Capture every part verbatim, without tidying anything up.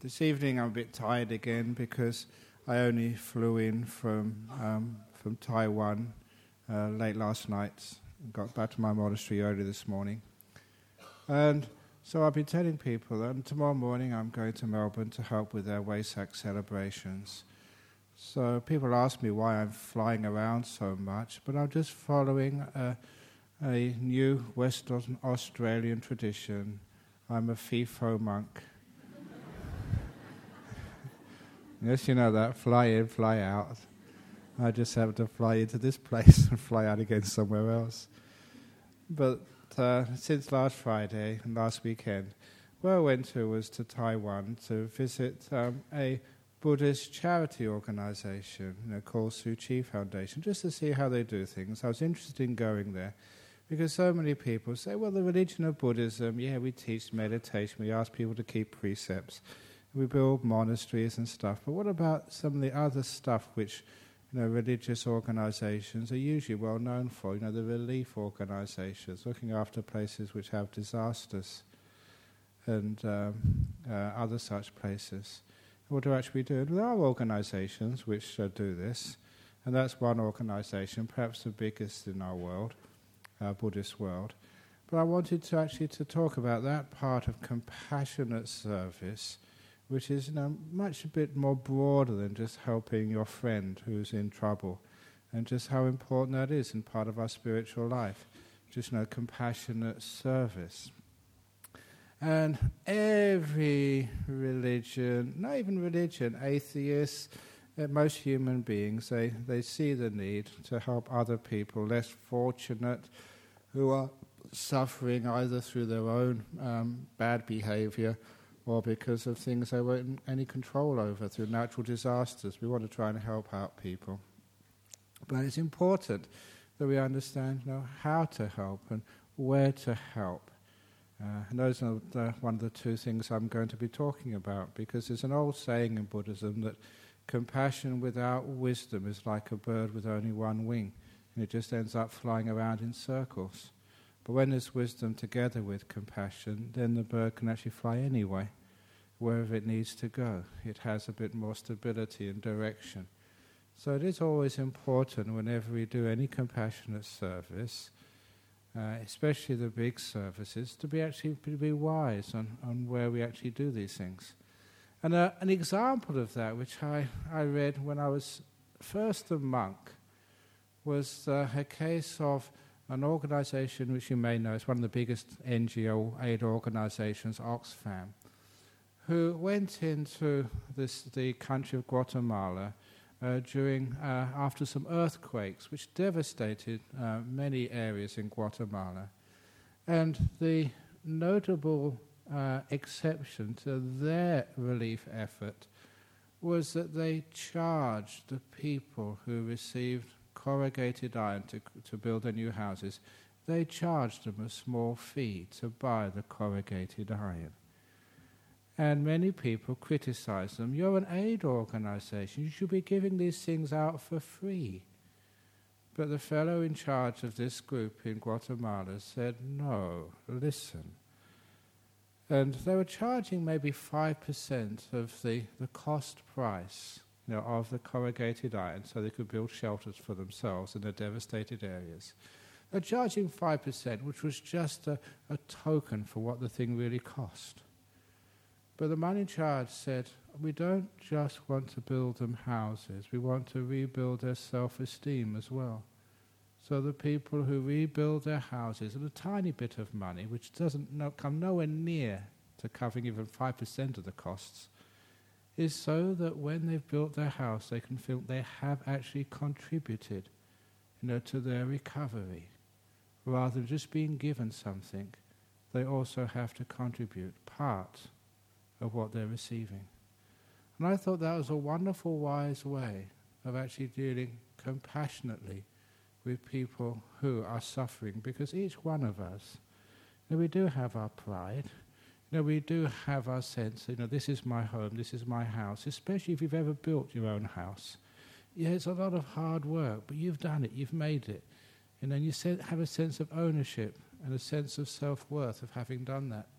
this evening I'm a bit tired again because I only flew in from um, from Taiwan uh, late last night and got back to my monastery early this morning. And so I've been telling people that tomorrow morning I'm going to Melbourne to help with their Wesak celebrations. So people ask me why I'm flying around so much, but I'm just following a, a new Western Australian tradition. I'm a FIFO monk. Yes, you know that, fly in, fly out. I just have to fly into this place and fly out again somewhere else. But uh, since last Friday and last weekend, where I went to was to Taiwan to visit um, a Buddhist charity organization, you know, called Tzu Chi Foundation, just to see how they do things. I was interested in going there because so many people say, well, the religion of Buddhism, yeah, we teach meditation, we ask people to keep precepts, we build monasteries and stuff, but what about some of the other stuff which, you know, religious organizations are usually well known for, you know, the relief organizations, looking after places which have disasters and um, uh, other such places. What do actually we do? There are organizations which uh, do this, and that's one organization, perhaps the biggest in our world, our Buddhist world. But I wanted to actually to talk about that part of compassionate service, which is, you know, much a bit more broader than just helping your friend who's in trouble, and just how important that is in part of our spiritual life. Just, you know, compassionate service. And every religion, not even religion, atheists, uh, most human beings, they, they see the need to help other people less fortunate who are suffering either through their own um, bad behavior or because of things they weren't in any control over, through natural disasters. We want to try and help out people. But it's important that we understand, you know, how to help and where to help. Uh, and those are the, one of the two things I'm going to be talking about, because there's an old saying in Buddhism that compassion without wisdom is like a bird with only one wing, and it just ends up flying around in circles. But when there's wisdom together with compassion, then the bird can actually fly anyway, wherever it needs to go. It has a bit more stability and direction. So it is always important whenever we do any compassionate service, uh, especially the big services, to be actually to be wise on, on where we actually do these things. And uh, an example of that, which I, I read when I was first a monk, was uh, a case of an organization which you may know, it's one of the biggest N G O aid organizations, Oxfam, who went into this the country of Guatemala uh, during uh, after some earthquakes which devastated uh, many areas in Guatemala. And the notable uh, exception to their relief effort was that they charged the people who received corrugated iron to, to build their new houses, they charged them a small fee to buy the corrugated iron. And many people criticized them. You're an aid organization, you should be giving these things out for free. But the fellow in charge of this group in Guatemala said, no, listen. And they were charging maybe five percent of the, the cost price, you know, of the corrugated iron, so they could build shelters for themselves in the devastated areas. They're charging five percent, which was just a, a token for what the thing really cost. But the man in charge said, we don't just want to build them houses, we want to rebuild their self-esteem as well. So the people who rebuild their houses at a tiny bit of money, which doesn't no, come nowhere near to covering even five percent of the costs, is so that when they've built their house, they can feel they have actually contributed, you know, to their recovery. Rather than just being given something, they also have to contribute part of what they're receiving. And I thought that was a wonderful, wise way of actually dealing compassionately with people who are suffering, because each one of us, you know, we do have our pride. You know, we do have our sense, you know, this is my home, this is my house, especially if you've ever built your own house. Yeah, it's a lot of hard work, but you've done it, you've made it. And then you have a sense of ownership and a sense of self-worth of having done that.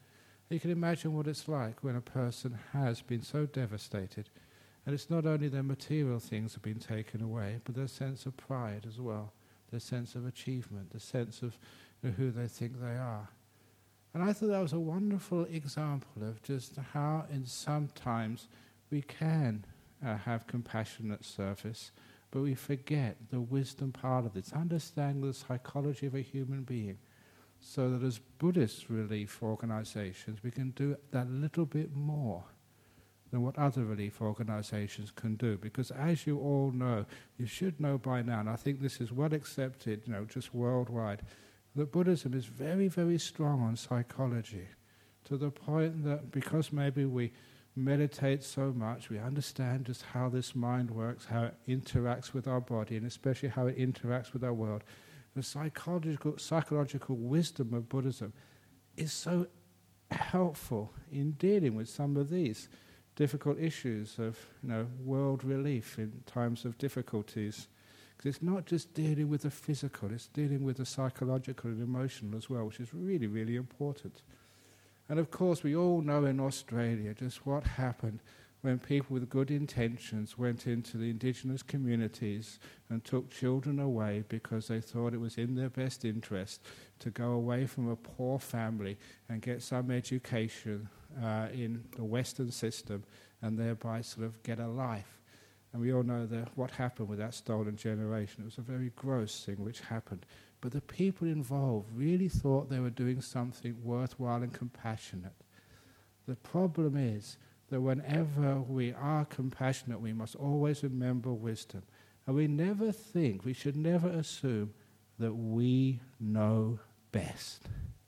You can imagine what it's like when a person has been so devastated, and it's not only their material things have been taken away, but their sense of pride as well, their sense of achievement, the sense of you know, who they think they are. And I thought that was a wonderful example of just how in sometimes we can uh, have compassionate service, but we forget the wisdom part of this, understanding the psychology of a human being, so that as Buddhist relief organizations, we can do that little bit more than what other relief organizations can do. Because as you all know, you should know by now, and I think this is well accepted, you know, just worldwide, that Buddhism is very, very strong on psychology, to the point that because maybe we meditate so much, we understand just how this mind works, how it interacts with our body, and especially how it interacts with our world. The psychological, psychological wisdom of Buddhism is so helpful in dealing with some of these difficult issues of, you know, world relief in times of difficulties. Because it's not just dealing with the physical, it's dealing with the psychological and emotional as well, which is really, really important. And of course, we all know in Australia just what happened when people with good intentions went into the indigenous communities and took children away because they thought it was in their best interest to go away from a poor family and get some education uh, in the Western system and thereby sort of get a life. And we all know that what happened with that stolen generation. It was a very gross thing which happened. But the people involved really thought they were doing something worthwhile and compassionate. The problem is that whenever we are compassionate, we must always remember wisdom. And we never think, we should never assume that we know best.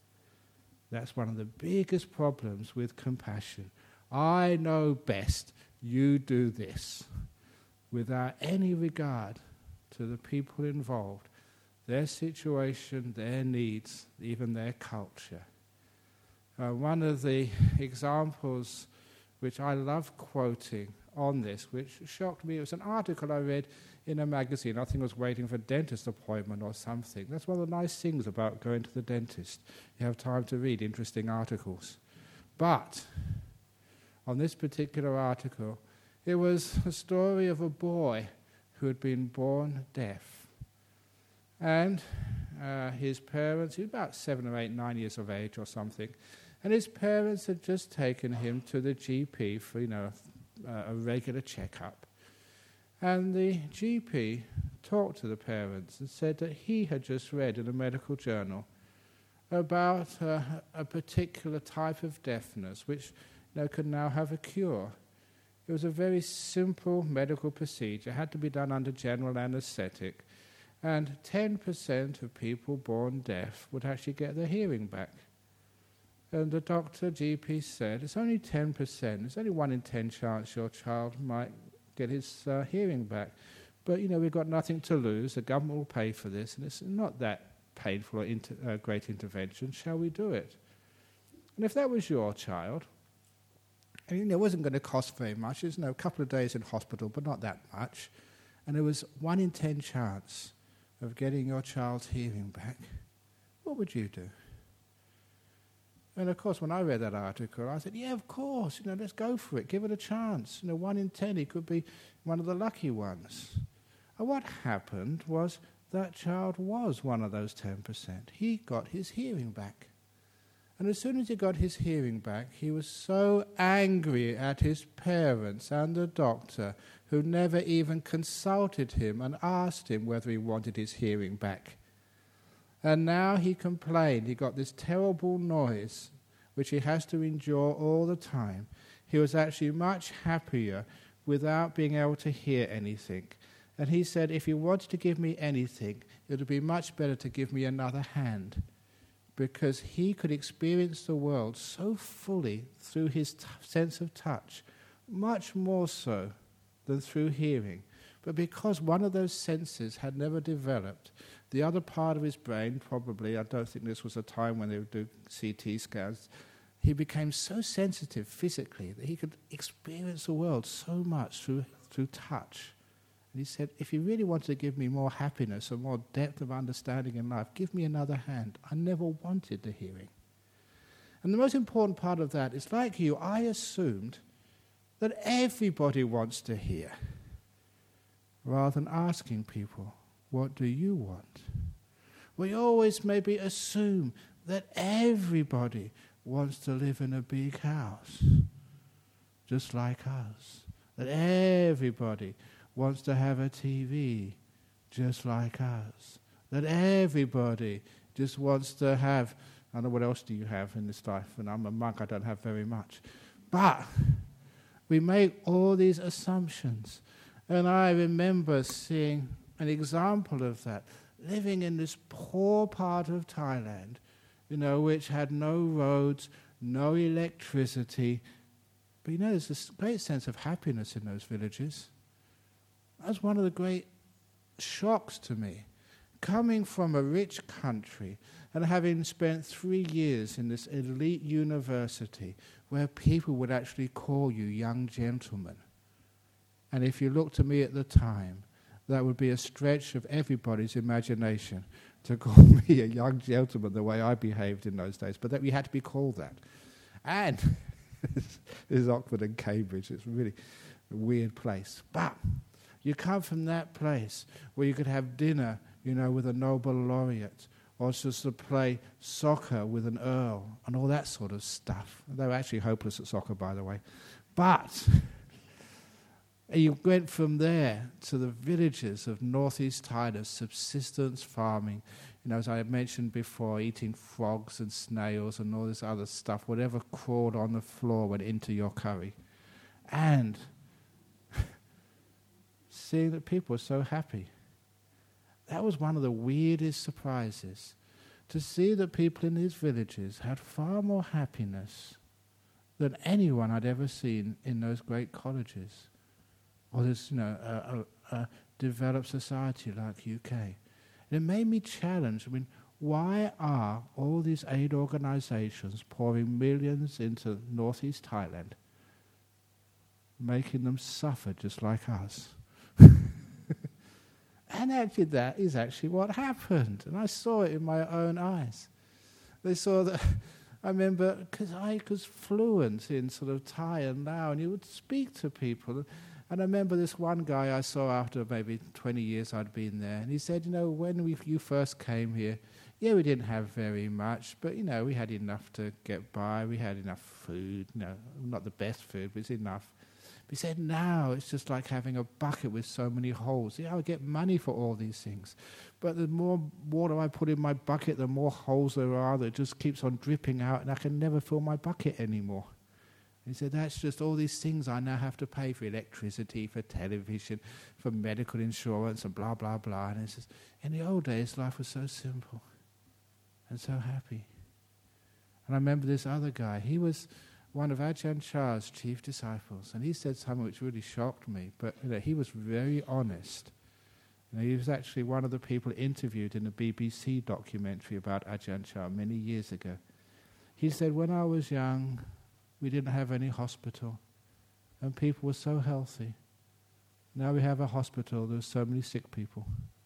That's one of the biggest problems with compassion. I know best, you do this. Without any regard to the people involved, their situation, their needs, even their culture. Uh, one of the examples which I love quoting on this, which shocked me, it was an article I read in a magazine. I think I was waiting for a dentist appointment or something. That's one of the nice things about going to the dentist. You have time to read interesting articles. But on this particular article, it was a story of a boy who had been born deaf. And uh, his parents, he was about seven or eight, nine years of age or something, and his parents had just taken him to the G P for, you know, a, a regular checkup. And the G P talked to the parents and said that he had just read in a medical journal about uh, a particular type of deafness which, you know, could now have a cure. It was a very simple medical procedure, had to be done under general anesthetic, and ten percent of people born deaf would actually get their hearing back. And the doctor, G P, said, it's only ten percent, it's only one in ten chance your child might get his uh, hearing back. But, you know, we've got nothing to lose, the government will pay for this, and it's not that painful or inter- uh, great intervention, shall we do it? And if that was your child, and, you know, it wasn't going to cost very much, it was, you know, a couple of days in hospital, but not that much, and there was one in ten chance of getting your child's hearing back, what would you do? And of course, when I read that article, I said, yeah, of course, you know, let's go for it, give it a chance. You know, one in ten, he could be one of the lucky ones. And what happened was that child was one of those ten percent. He got his hearing back. And as soon as he got his hearing back, he was so angry at his parents and the doctor, who never even consulted him and asked him whether he wanted his hearing back. And now he complained. He got this terrible noise, which he has to endure all the time. He was actually much happier without being able to hear anything. And he said, if you wanted to give me anything, it would be much better to give me another hand, because he could experience the world so fully through his t- sense of touch, much more so than through hearing. But because one of those senses had never developed, the other part of his brain, probably, I don't think this was a time when they would do C T scans, he became so sensitive physically that he could experience the world so much through through touch. And he said, if you really wanted to give me more happiness and more depth of understanding in life, give me another hand. I never wanted the hearing. And the most important part of that is, like you, I assumed that everybody wants to hear, rather than asking people, what do you want? We always maybe assume that everybody wants to live in a big house, just like us. That everybody wants to have a T V, just like us. That everybody just wants to have, I don't know, what else do you have in this life? And I'm a monk, I don't have very much. But we make all these assumptions. And I remember seeing an example of that, living in this poor part of Thailand, you know, which had no roads, no electricity. But you know, there's this great sense of happiness in those villages. That's one of the great shocks to me. Coming from a rich country and having spent three years in this elite university where people would actually call you young gentlemen. And if you looked at me at the time, that would be a stretch of everybody's imagination to call me a young gentleman the way I behaved in those days. But that we had to be called that. And this is Oxford and Cambridge. It's really a weird place. But you come from that place where you could have dinner, you know, with a Nobel laureate, or just to play soccer with an earl, and all that sort of stuff. They were actually hopeless at soccer, by the way. But you went from there to the villages of northeast Thailand, subsistence farming, you know, as I had mentioned before, eating frogs and snails and all this other stuff, whatever crawled on the floor went into your curry. And seeing that people were so happy. That was one of the weirdest surprises, to see that people in these villages had far more happiness than anyone I'd ever seen in those great colleges, or this, you know, a, a, a developed society like U K. And it made me challenge, I mean, why are all these aid organizations pouring millions into northeast Thailand, making them suffer just like us? And actually that is actually what happened. And I saw it in my own eyes. They saw that, I remember, because I was fluent in sort of Thai and Lao, and you would speak to people. And I remember this one guy I saw after maybe twenty years I'd been there, and he said, you know, when we, you first came here, yeah, we didn't have very much, but, you know, we had enough to get by. We had enough food, you know, not the best food, but it's enough. He said, now it's just like having a bucket with so many holes. Yeah, I get money for all these things. But the more water I put in my bucket, the more holes there are that just keeps on dripping out, and I can never fill my bucket anymore. He said, that's just all these things I now have to pay for electricity, for television, for medical insurance, and blah, blah, blah. And he says, in the old days, life was so simple and so happy. And I remember this other guy. He was one of Ajahn Chah's chief disciples, and he said something which really shocked me, but you know, he was very honest. You know, he was actually one of the people interviewed in a B B C documentary about Ajahn Chah many years ago. He said, when I was young, we didn't have any hospital, and people were so healthy. Now we have a hospital, there's so many sick people.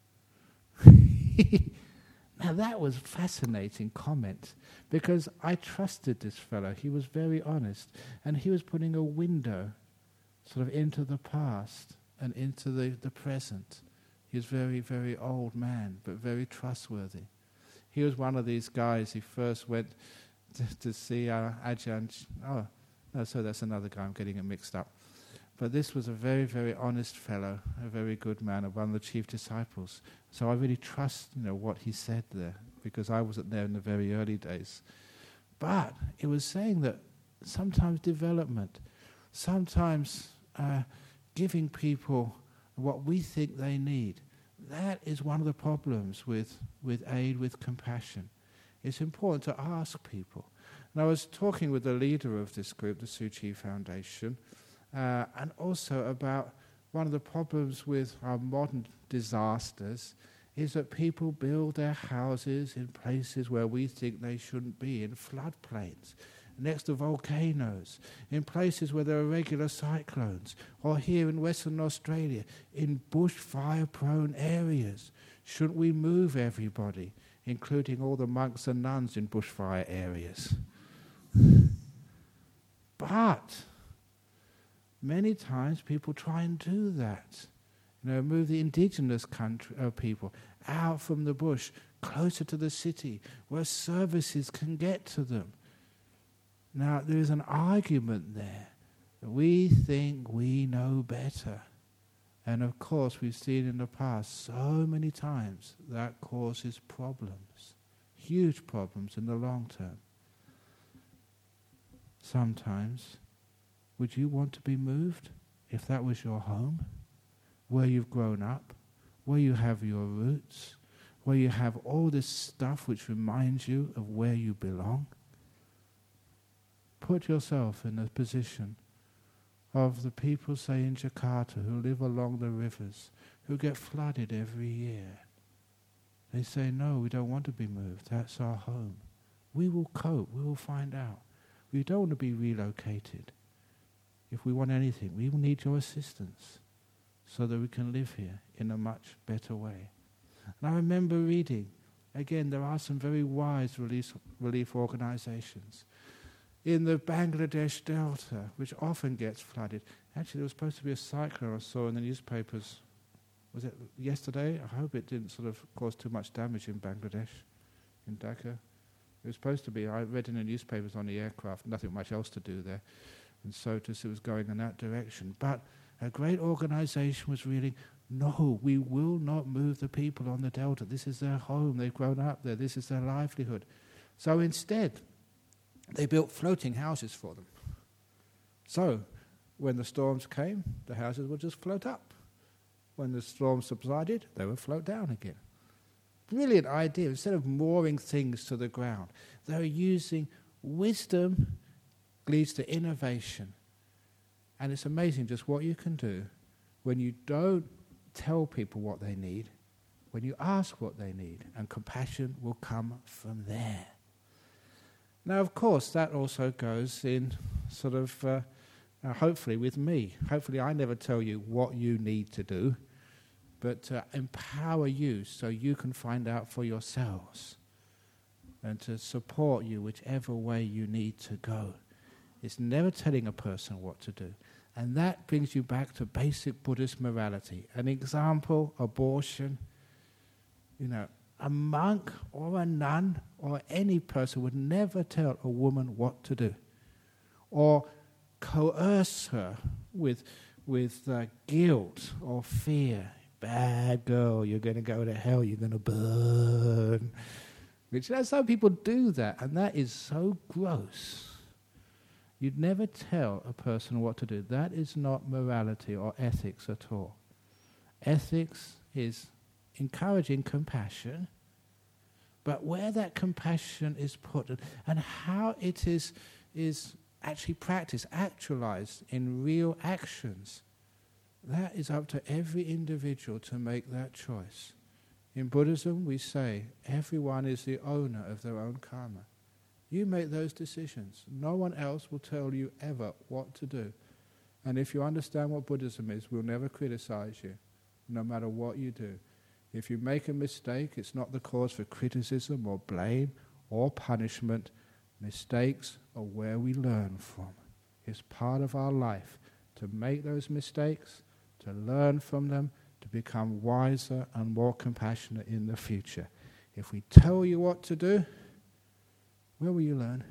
Now that was a fascinating comment, because I trusted this fellow. He was very honest, and he was putting a window sort of into the past and into the, the present. He was very, very old man, but very trustworthy. He was one of these guys, he first went to, to see uh, Ajahn... Ch- oh, no, so that's another guy, I'm getting it mixed up. But this was a very, very honest fellow, a very good man, one of the chief disciples. So I really trust, you know, what he said there, because I wasn't there in the very early days. But it was saying that sometimes development, sometimes uh, giving people what we think they need, that is one of the problems with, with aid, with compassion. It's important to ask people. And I was talking with the leader of this group, the Tzu Chi Foundation, Uh, and also about one of the problems with our modern disasters is that people build their houses in places where we think they shouldn't be, in floodplains, next to volcanoes, in places where there are regular cyclones, or here in Western Australia, in bushfire-prone areas. Shouldn't we move everybody, including all the monks and nuns in bushfire areas? But many times people try and do that. You know, move the indigenous country, uh, people out from the bush, closer to the city, where services can get to them. Now, there is an argument there. We think we know better. And of course, we've seen in the past so many times that causes problems, huge problems in the long term. Sometimes, would you want to be moved if that was your home, where you've grown up, where you have your roots, where you have all this stuff which reminds you of where you belong? Put yourself in the position of the people, say, in Jakarta, who live along the rivers, who get flooded every year. They say, no, we don't want to be moved. That's our home. We will cope. We will find out. We don't want to be relocated. If we want anything, we will need your assistance so that we can live here in a much better way. And I remember reading, again, there are some very wise relief, relief organizations in the Bangladesh Delta, which often gets flooded. Actually, there was supposed to be a cyclone I saw in the newspapers. Was it yesterday? I hope it didn't sort of cause too much damage in Bangladesh, in Dhaka. It was supposed to be. I read in the newspapers on the aircraft, nothing much else to do there. And so it was going in that direction. But a great organization was reading, no, we will not move the people on the Delta. This is their home. They've grown up there. This is their livelihood. So instead, they built floating houses for them. So, when the storms came, the houses would just float up. When the storm subsided, they would float down again. Brilliant idea. Instead of mooring things to the ground, they're using wisdom leads to innovation. And it's amazing just what you can do when you don't tell people what they need, when you ask what they need, and compassion will come from there. Now, of course, that also goes in sort of, uh, uh, hopefully with me. Hopefully I never tell you what you need to do, but uh, empower you so you can find out for yourselves and to support you whichever way you need to go. It's never telling a person what to do. And that brings you back to basic Buddhist morality. An example, abortion, you know, a monk or a nun or any person would never tell a woman what to do or coerce her with, with uh, guilt or fear. Bad girl, you're going to go to hell, you're going to burn. Which, that's how people do that, and that is so gross. You'd never tell a person what to do. That is not morality or ethics at all. Ethics is encouraging compassion, but where that compassion is put and how it is is actually practiced, actualized in real actions, that is up to every individual to make that choice. In Buddhism, we say everyone is the owner of their own karma. You make those decisions. No one else will tell you ever what to do. And if you understand what Buddhism is, we'll never criticize you, no matter what you do. If you make a mistake, it's not the cause for criticism or blame or punishment. Mistakes are where we learn from. It's part of our life to make those mistakes, to learn from them, to become wiser and more compassionate in the future. If we tell you what to do, where will you learn?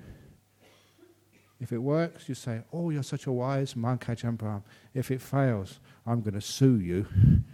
If it works, you say, oh, you're such a wise monk, Ajahn Brahm. If it fails, I'm going to sue you.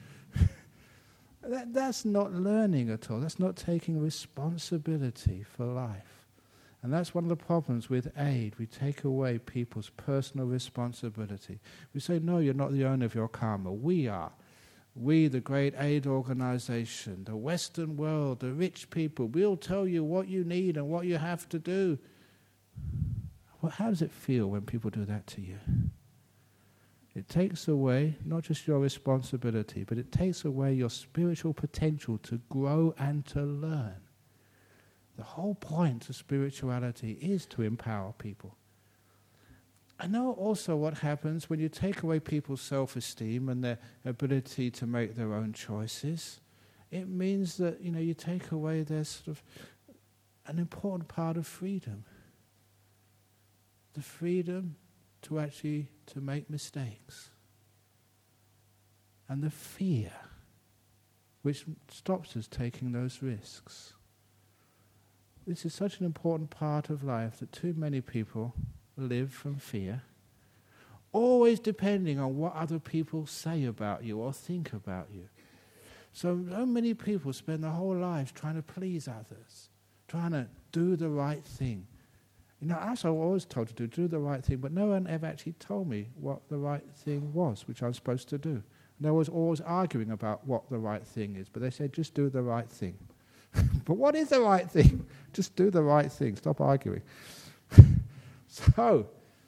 that, that's not learning at all. That's not taking responsibility for life. And that's one of the problems with aid. We take away people's personal responsibility. We say, no, you're not the owner of your karma. We are. We, the great aid organization, the Western world, the rich people, we'll tell you what you need and what you have to do. Well, how does it feel when people do that to you? It takes away not just your responsibility, but it takes away your spiritual potential to grow and to learn. The whole point of spirituality is to empower people. I know also what happens when you take away people's self-esteem and their ability to make their own choices. It means that, you know, you take away their sort of an important part of freedom. the freedom to actually to make mistakes. And the fear which stops us taking those risks. This is such an important part of life that too many people live from fear, always depending on what other people say about you or think about you. So, so many people spend their whole lives trying to please others, trying to do the right thing. You know, I was always told to do, do the right thing, but no one ever actually told me what the right thing was, which I was supposed to do. And I was always arguing about what the right thing is, but they said, just do the right thing. But what is the right thing? Just do the right thing. Stop arguing. So,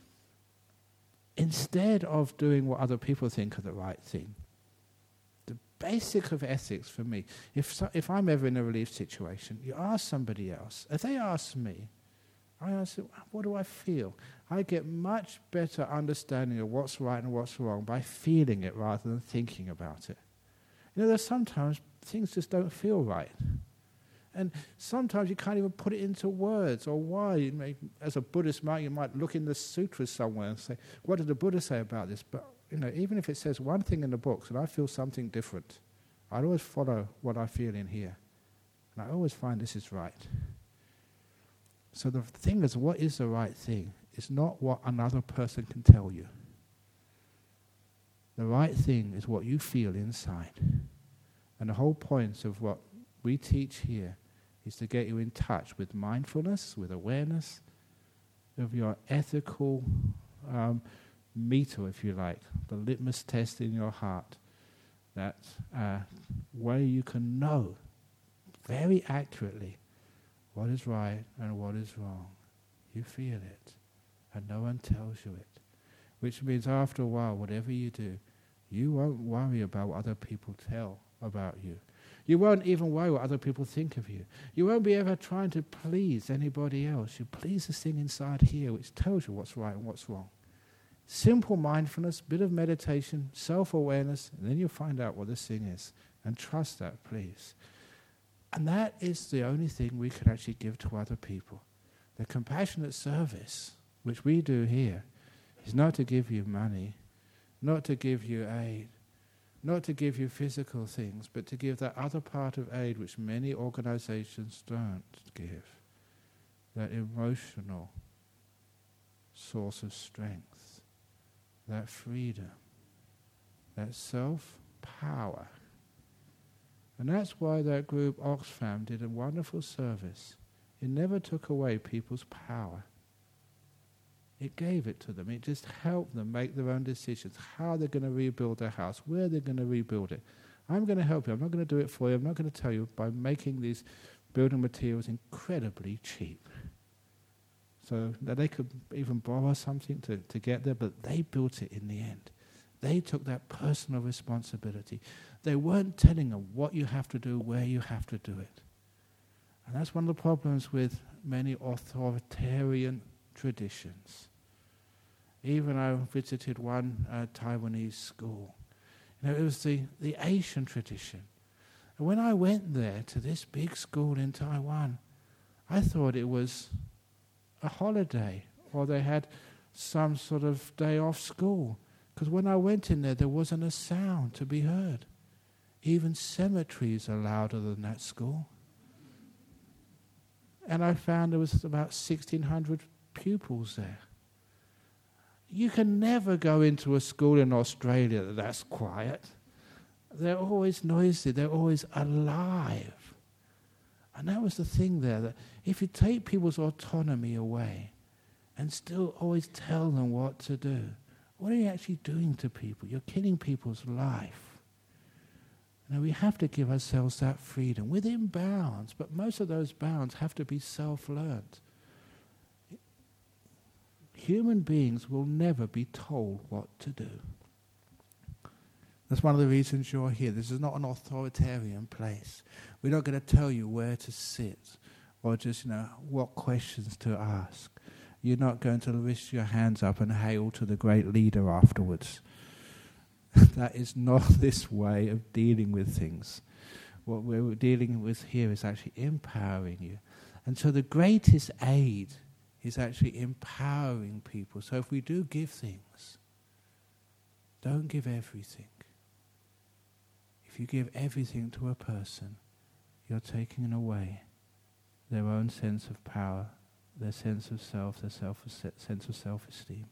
instead of doing what other people think are the right thing, the basic of ethics for me, if so, if I'm ever in a relief situation, you ask somebody else. If they ask me, I ask them, what do I feel? I get much better understanding of what's right and what's wrong by feeling it rather than thinking about it. You know, there's sometimes things just don't feel right. And sometimes you can't even put it into words or why. You may, as a Buddhist monk, you might look in the sutras somewhere and say, what did the Buddha say about this? But, you know, even if it says one thing in the books and I feel something different, I'd always follow what I feel in here. And I always find this is right. So the thing is, what is the right thing? It's not what another person can tell you. The right thing is what you feel inside. And the whole point of what we teach here is to get you in touch with mindfulness, with awareness of your ethical um, meter, if you like, the litmus test in your heart, that uh, way you can know very accurately what is right and what is wrong. You feel it, and no one tells you it. Which means after a while, whatever you do, you won't worry about what other people tell about you. You won't even worry what other people think of you. You won't be ever trying to please anybody else. You please this thing inside here which tells you what's right and what's wrong. Simple mindfulness, bit of meditation, self-awareness, and then you'll find out what this thing is. And trust that, please. And that is the only thing we can actually give to other people. The compassionate service, which we do here, is not to give you money, not to give you aid, not to give you physical things, but to give that other part of aid which many organizations don't give, that emotional source of strength, that freedom, that self-power. And that's why that group Oxfam did a wonderful service. It never took away people's power. It gave it to them. It just helped them make their own decisions, how they're going to rebuild their house, where they're going to rebuild it. I'm going to help you. I'm not going to do it for you. I'm not going to tell you by making these building materials incredibly cheap. So that they could even borrow something to, to get there, but they built it in the end. They took that personal responsibility. They weren't telling them what you have to do, where you have to do it. And that's one of the problems with many authoritarian traditions. Even I visited one uh, Taiwanese school. You know, it was the, the Asian tradition. And when I went there to this big school in Taiwan, I thought it was a holiday or they had some sort of day off school. Because when I went in there, there wasn't a sound to be heard. Even cemeteries are louder than that school. And I found there was about sixteen hundred pupils there. You can never go into a school in Australia that's quiet. They're always noisy. They're always alive. And that was the thing there, that if you take people's autonomy away and still always tell them what to do, what are you actually doing to people? You're killing people's life. Now we have to give ourselves that freedom within bounds, but most of those bounds have to be self-learned. Human beings will never be told what to do. That's one of the reasons you're here. This is not an authoritarian place. We're not going to tell you where to sit or just, you know, what questions to ask. You're not going to lift your hands up and hail to the great leader afterwards. That is not this way of dealing with things. What we're dealing with here is actually empowering you. And so the greatest aid He's actually empowering people. So if we do give things, don't give everything. If you give everything to a person, you're taking away their own sense of power, their sense of self, their self sense of self-esteem.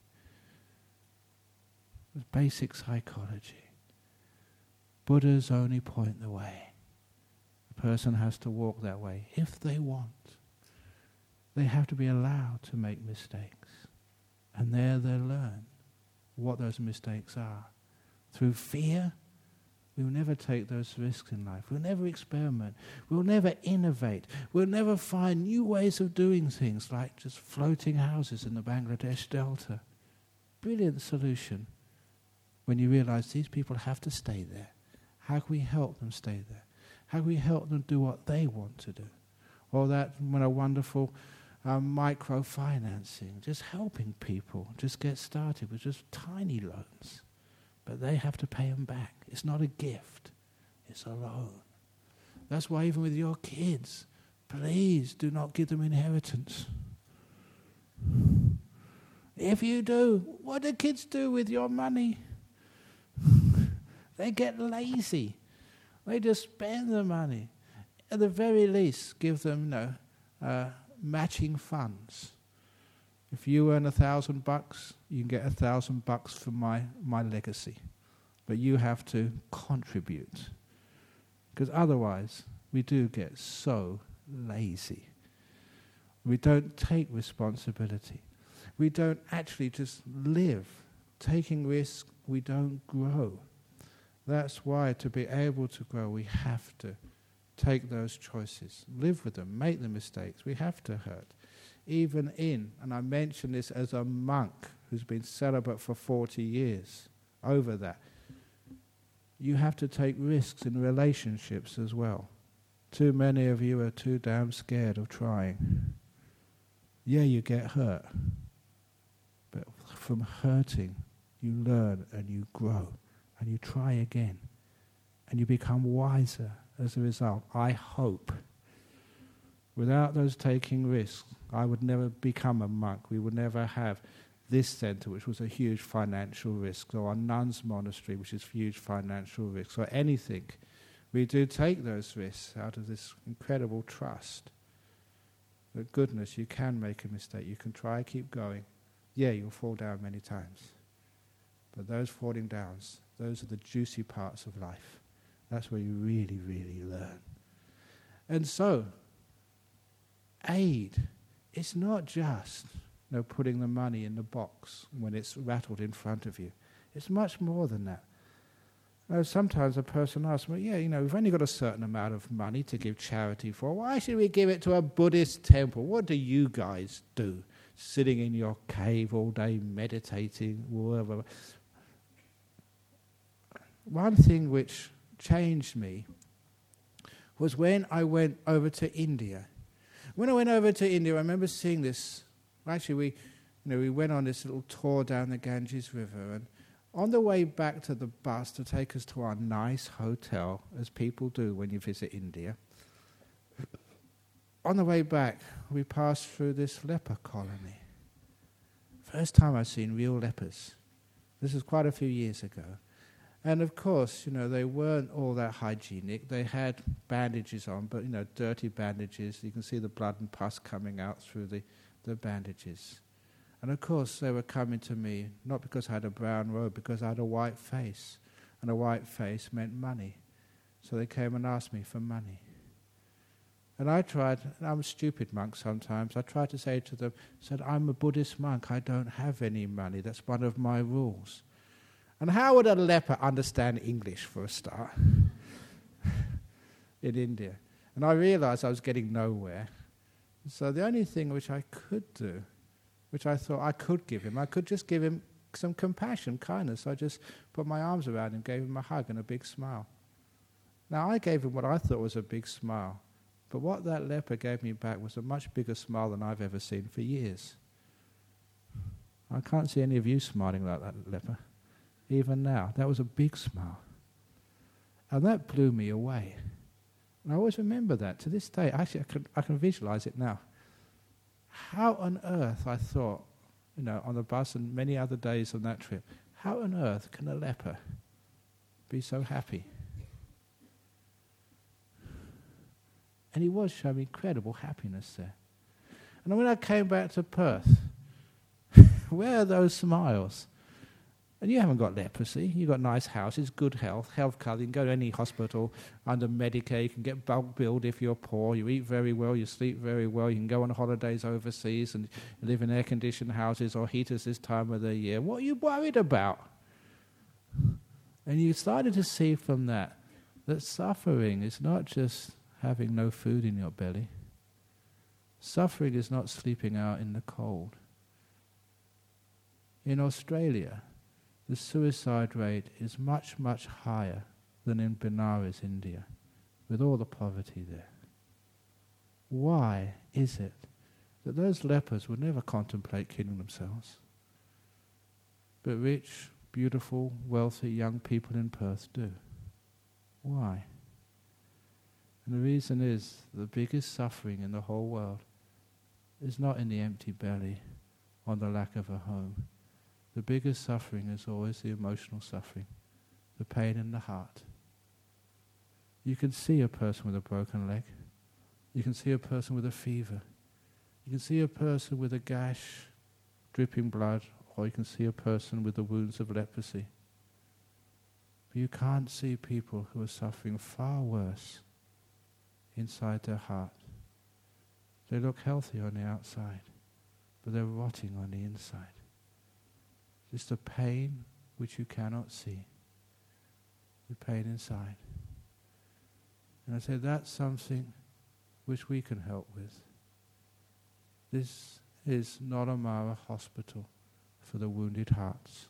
It's basic psychology. Buddhas only point the way. The person has to walk that way if they want. They have to be allowed to make mistakes. And there they learn what those mistakes are. Through fear, we will never take those risks in life. We'll never experiment. We'll never innovate. We'll never find new ways of doing things like just floating houses in the Bangladesh Delta. Brilliant solution when you realize these people have to stay there. How can we help them stay there? How can we help them do what they want to do? Or that when a wonderful um, microfinancing, just helping people just get started with just tiny loans. But they have to pay them back. It's not a gift. It's a loan. That's why even with your kids, please do not give them inheritance. If you do, what do kids do with your money? They get lazy. They just spend the money. At the very least, give them, you know, uh, matching funds. If you earn a thousand bucks, you can get a thousand bucks from my, my legacy. But you have to contribute. Because otherwise, we do get so lazy. We don't take responsibility. We don't actually just live. Taking risks, we don't grow. That's why to be able to grow, we have to take those choices, live with them, make the mistakes. We have to hurt. Even in, and I mention this as a monk who's been celibate for forty years, over that, you have to take risks in relationships as well. Too many of you are too damn scared of trying. Yeah, you get hurt. But from hurting, you learn and you grow and you try again. And you become wiser as a result, I hope. Without those taking risks, I would never become a monk. We would never have this center, which was a huge financial risk, or a nun's monastery, which is huge financial risk, or anything. We do take those risks out of this incredible trust. But goodness, you can make a mistake. You can try, keep going. Yeah, you'll fall down many times. But those falling downs, those are the juicy parts of life. That's where you really, really learn. And so, aid, it's not just you know, putting the money in the box when it's rattled in front of you. It's much more than that. You know, sometimes a person asks me, yeah, you know, we've only got a certain amount of money to give charity for. Why should we give it to a Buddhist temple? What do you guys do? Sitting in your cave all day, meditating, whatever. One thing which changed me was when I went over to India. When I went over to India, I remember seeing this. Actually, we, you know, we went on this little tour down the Ganges River, and on the way back to the bus to take us to our nice hotel, as people do when you visit India, on the way back, we passed through this leper colony. First time I've seen real lepers. This was quite a few years ago. And of course, you know, they weren't all that hygienic. They had bandages on, but, you know, dirty bandages. You can see the blood and pus coming out through the, the bandages. And of course, they were coming to me, not because I had a brown robe, because I had a white face. And a white face meant money. So they came and asked me for money. And I tried, and I'm a stupid monk sometimes, I tried to say to them, said, I'm a Buddhist monk, I don't have any money, that's one of my rules. And how would a leper understand English for a start in India? And I realized I was getting nowhere. So the only thing which I could do, which I thought I could give him, I could just give him some compassion, kindness. I just put my arms around him, gave him a hug and a big smile. Now I gave him what I thought was a big smile, but what that leper gave me back was a much bigger smile than I've ever seen for years. I can't see any of you smiling like that leper. Even now, that was a big smile. And that blew me away. And I always remember that to this day. Actually, I can, I can visualize it now. how on earth, I thought, you know, on the bus and many other days on that trip, how on earth can a leper be so happy? And he was showing incredible happiness there. And when I came back to Perth, where are those smiles? And you haven't got leprosy. You've got nice houses, good health, health cover. You can go to any hospital under Medicare. You can get bulk billed if you're poor. You eat very well. You sleep very well. You can go on holidays overseas and live in air-conditioned houses or heaters this time of the year. What are you worried about? And you started to see from that that suffering is not just having no food in your belly. Suffering is not sleeping out in the cold. In Australia, the suicide rate is much, much higher than in Benares, India, with all the poverty there. Why is it that those lepers would never contemplate killing themselves, but rich, beautiful, wealthy young people in Perth do? Why? And the reason is the biggest suffering in the whole world is not in the empty belly or the lack of a home. The biggest suffering is always the emotional suffering, the pain in the heart. You can see a person with a broken leg. You can see a person with a fever. You can see a person with a gash, dripping blood, or you can see a person with the wounds of leprosy. But you can't see people who are suffering far worse inside their heart. They look healthy on the outside, but they're rotting on the inside. It's the pain which you cannot see, the pain inside. And I say that's something which we can help with. This is not a Mara hospital for the wounded hearts.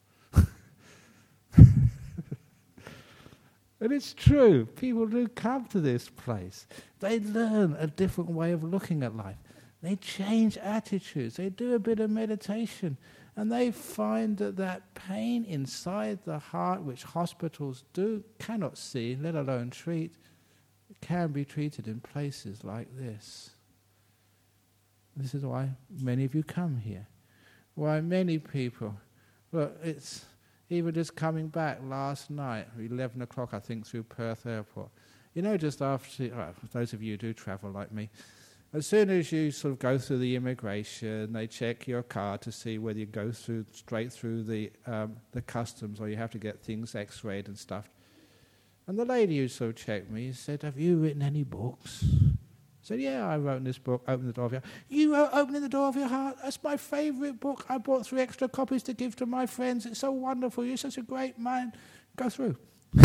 And it's true. People do come to this place. They learn a different way of looking at life. They change attitudes. They do a bit of meditation. And they find that that pain inside the heart, which hospitals do cannot see, let alone treat, can be treated in places like this. This is why many of you come here. Why many people, well, it's even just coming back last night, eleven o'clock, I think, through Perth Airport. You know, just after, well, for those of you who do travel like me, as soon as you sort of go through the immigration, they check your card to see whether you go through straight through the um, the customs or you have to get things x-rayed and stuff. And the lady who sort of checked me said, "Have you written any books?" I said, "Yeah, I wrote in this book, Open the Door of Your Heart." "You wrote Opening the Door of Your Heart? That's my favourite book. I bought three extra copies to give to my friends. It's so wonderful. You're such a great man. Go through."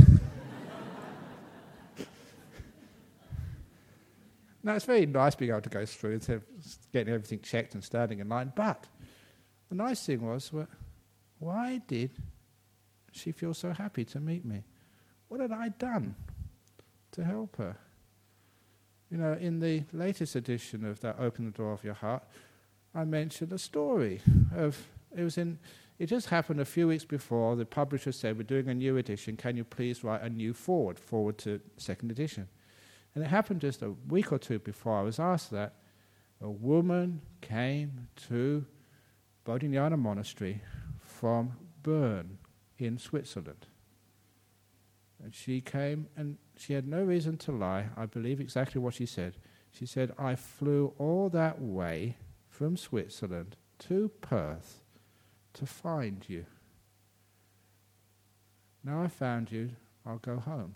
Now, it's very nice being able to go through instead of getting everything checked and standing in line. But the nice thing was, well, why did she feel so happy to meet me? What had I done to help her? You know, in the latest edition of that Open the Door of Your Heart, I mentioned a story of, it was in, it just happened a few weeks before. The publisher said, "We're doing a new edition. Can you please write a new forward, forward to second edition?" And it happened just a week or two before I was asked that. A woman came to Bodhinyana Monastery from Bern in Switzerland. And she came, and she had no reason to lie. I believe exactly what she said. She said, "I flew all that way from Switzerland to Perth to find you. Now I found you, I'll go home.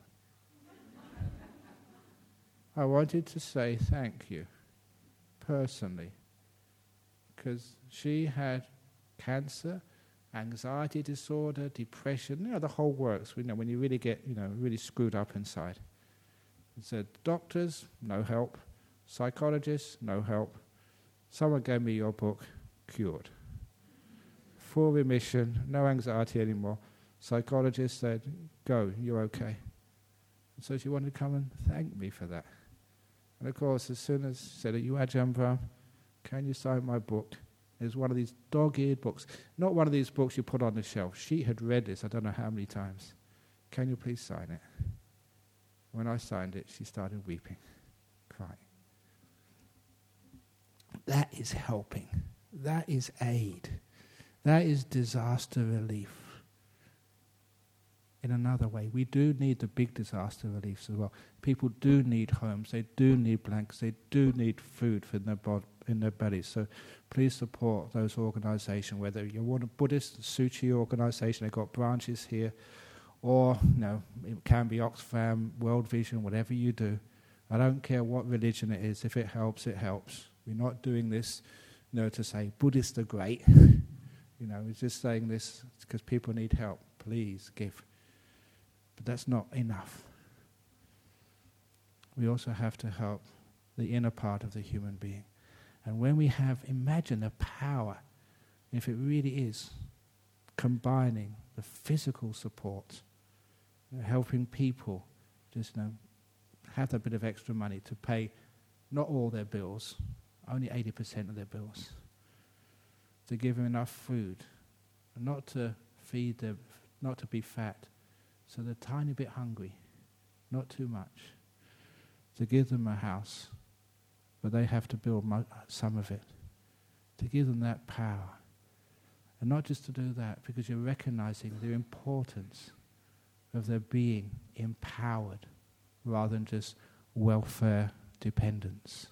I wanted to say thank you, personally, because she had cancer, anxiety disorder, depression, you know, the whole works, you know, when you really get, you know, really screwed up inside. It said, doctors, no help. Psychologists, no help. Someone gave me your book, cured. Full remission, no anxiety anymore. Psychologist said, go, you're okay. And so she wanted to come and thank me for that. And of course, as soon as she said, "Are you Ajahn Brahm? Can you sign my book?" It was one of these dog-eared books. Not one of these books you put on the shelf. She had read this, I don't know how many times. "Can you please sign it?" When I signed it, she started weeping, crying. That is helping. That is aid. That is disaster relief. In another way, we do need the big disaster reliefs as well. People do need homes. They do need blankets. They do need food for their bod- in their bellies. So please support those organisations, whether you want a Buddhist, Suchi organisation, they've got branches here, or you know, it can be Oxfam, World Vision, whatever you do. I don't care what religion it is. If it helps, it helps. We're not doing this, you know, to say Buddhists are great. You know, we're just saying this because people need help. Please give. But that's not enough. We also have to help the inner part of the human being. And when we have, imagine the power, if it really is, combining the physical support, you know, helping people just, you know, have that bit of extra money to pay not all their bills, only eighty percent of their bills, to give them enough food, not to feed them, not to be fat, so they're a tiny bit hungry, not too much, to give them a house, but they have to build mo- some of it, to give them that power. And not just to do that, because you're recognizing the importance of their being empowered rather than just welfare dependence.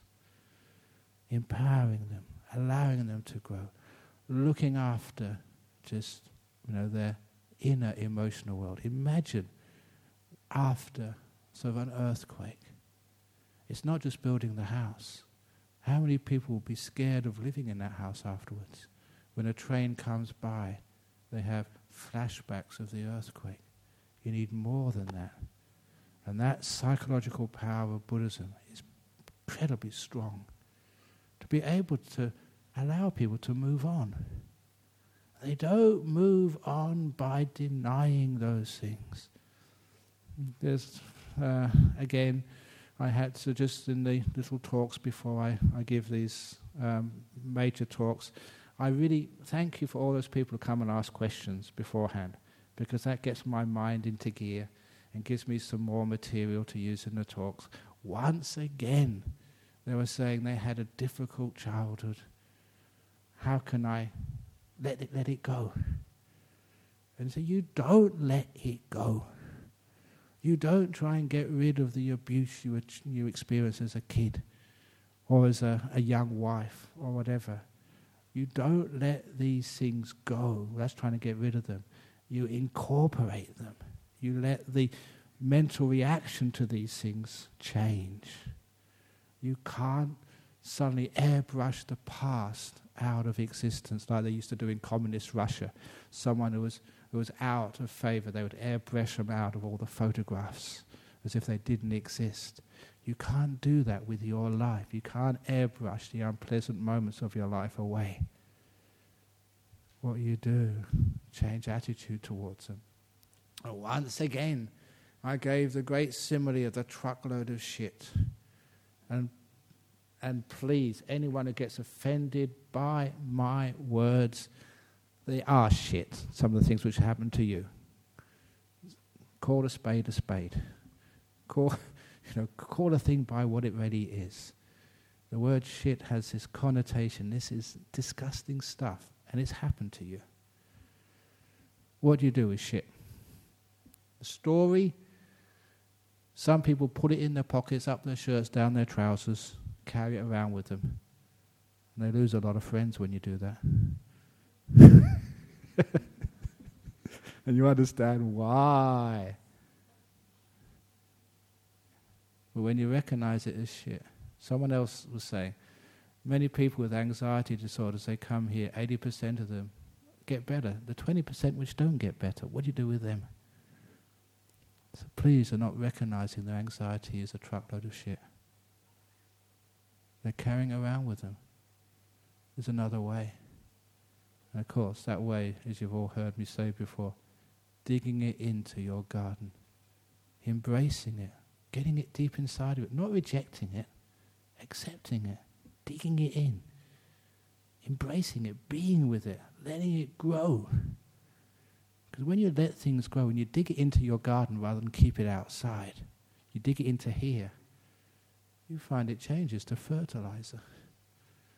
Empowering them, allowing them to grow, looking after just, you know, their inner emotional world. Imagine after sort of an earthquake. It's not just building the house. How many people will be scared of living in that house afterwards? When a train comes by, they have flashbacks of the earthquake. You need more than that. And that psychological power of Buddhism is incredibly strong. To be able to allow people to move on. They don't move on by denying those things. There's, uh, again, I had to just in the little talks before I, I give these um, major talks, I really thank you for all those people who come and ask questions beforehand, because that gets my mind into gear and gives me some more material to use in the talks. Once again, they were saying they had a difficult childhood. How can I let it let it go? And so you don't let it go. You don't try and get rid of the abuse you you experienced as a kid or as a, a young wife or whatever. You don't let these things go. That's trying to get rid of them. You incorporate them. You let the mental reaction to these things change. You can't suddenly airbrush the past out of existence like they used to do in communist Russia. Someone who was who was out of favor, they would airbrush them out of all the photographs as if they didn't exist. You can't do that with your life. You can't airbrush the unpleasant moments of your life away. What you do, change attitude towards them. And once again, I gave the great simile of the truckload of shit. And And please, anyone who gets offended by my words, they are shit, some of the things which happen to you. Call a spade a spade. Call, you know, call a thing by what it really is. The word shit has this connotation. This is disgusting stuff, and it's happened to you. What do you do with shit? The story, some people put it in their pockets, up their shirts, down their trousers, carry it around with them. And they lose a lot of friends when you do that. And you understand why. But when you recognize it as shit, someone else was saying, many people with anxiety disorders, they come here, eighty percent of them get better. The twenty percent which don't get better, what do you do with them? So please, they're not recognizing their anxiety as a truckload of shit. They're carrying around with them. There's another way. And of course, that way, as you've all heard me say before, digging it into your garden, embracing it, getting it deep inside of it, not rejecting it, accepting it, digging it in, embracing it, being with it, letting it grow. Because when you let things grow, when you dig it into your garden rather than keep it outside, you dig it into here, you find it changes to fertilizer.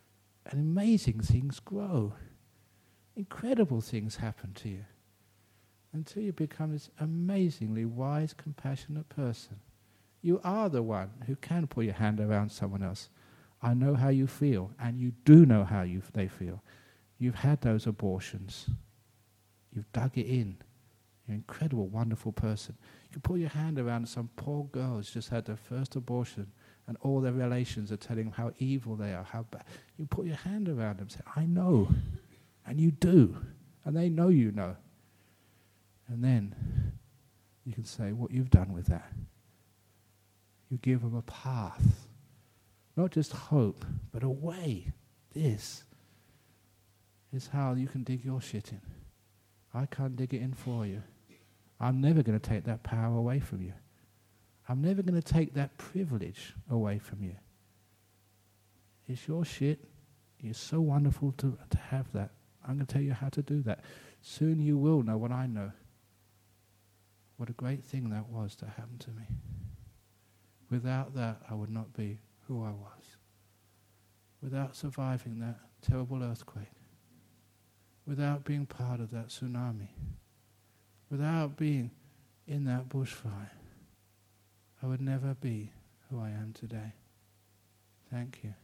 and amazing things grow. Incredible things happen to you until you become this amazingly wise, compassionate person. You are the one who can put your hand around someone else. I know how you feel, and you do know how you they feel. You've had those abortions. You've dug it in. You're an incredible, wonderful person. You put your hand around some poor girl who's just had their first abortion, and all their relations are telling them how evil they are, how bad. You put your hand around them and say, I know. And you do. And they know you know. And then you can say what you've done with that. You give them a path. Not just hope, but a way. This is how you can dig your shit in. I can't dig it in for you. I'm never going to take that power away from you. I'm never going to take that privilege away from you. It's your shit. It's so wonderful to, to have that. I'm going to tell you how to do that. Soon you will know what I know. What a great thing that was to happen to me. Without that, I would not be who I was. Without surviving that terrible earthquake. Without being part of that tsunami. Without being in that bushfire. I would never be who I am today. Thank you.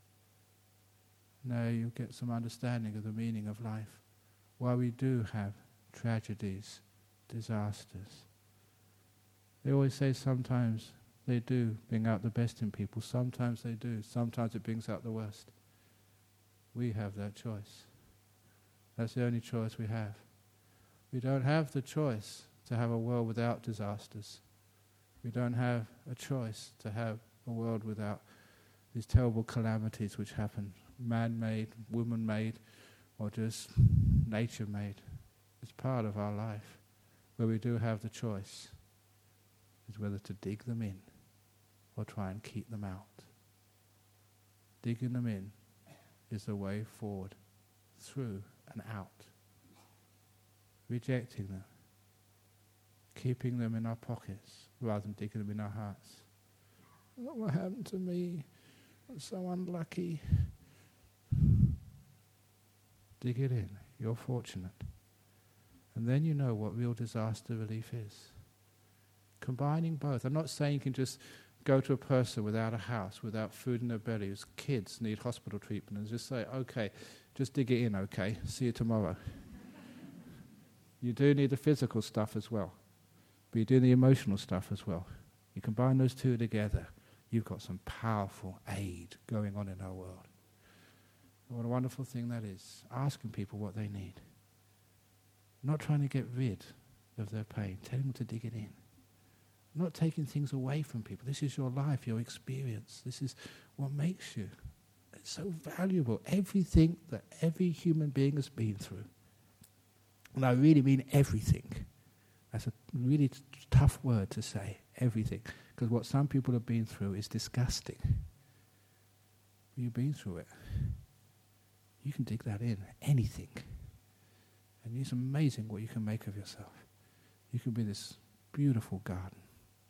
Now you get some understanding of the meaning of life. Why we do have tragedies, disasters. They always say sometimes they do bring out the best in people. Sometimes they do. Sometimes it brings out the worst. We have that choice. That's the only choice we have. We don't have the choice to have a world without disasters. We don't have a choice to have a world without these terrible calamities which happen, man-made, woman-made, or just nature-made. It's part of our life. Where we do have the choice is whether to dig them in or try and keep them out. Digging them in is the way forward, through and out. Rejecting them, keeping them in our pockets rather than digging them in our hearts. Look what happened to me. I'm so unlucky. Dig it in. You're fortunate. And then you know what real disaster relief is. Combining both. I'm not saying you can just go to a person without a house, without food in their belly, whose kids need hospital treatment, and just say, okay, just dig it in, okay, see you tomorrow. You do need the physical stuff as well, but you do the emotional stuff as well. You combine those two together, you've got some powerful aid going on in our world. What a wonderful thing that is, asking people what they need. Not trying to get rid of their pain, telling them to dig it in. Not taking things away from people. This is your life, your experience. This is what makes you. It's so valuable. Everything that every human being has been through. And I really mean everything. That's a really t- tough word to say, everything. Because what some people have been through is disgusting. You've been through it. You can dig that in, anything. And it's amazing what you can make of yourself. You can be this beautiful garden.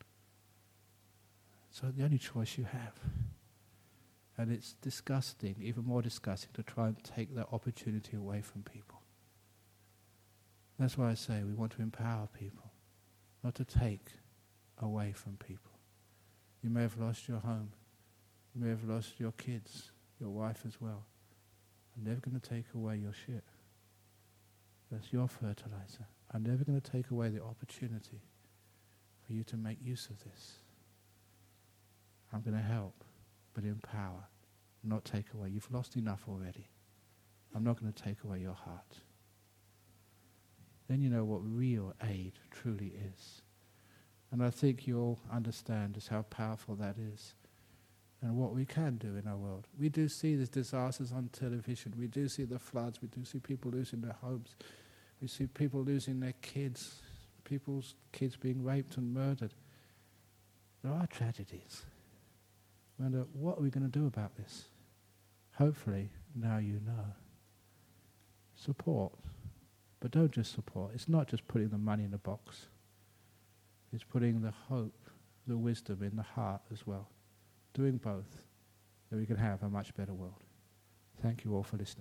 So the only choice you have. And it's disgusting, even more disgusting, to try and take that opportunity away from people. That's why I say we want to empower people, not to take away from people. You may have lost your home. You may have lost your kids, your wife as well. I'm never going to take away your shit. That's your fertilizer. I'm never going to take away the opportunity for you to make use of this. I'm going to help, but empower, not take away. You've lost enough already. I'm not going to take away your heart. Then you know what real aid truly is. And I think you'll understand just how powerful that is and what we can do in our world. We do see these disasters on television. We do see the floods. We do see people losing their homes. We see people losing their kids, people's kids being raped and murdered. There are tragedies. We wonder, what are we going to do about this? Hopefully, now you know. Support. But don't just support. It's not just putting the money in the box. It's putting the hope, the wisdom in the heart as well. Doing both, that we can have a much better world. Thank you all for listening.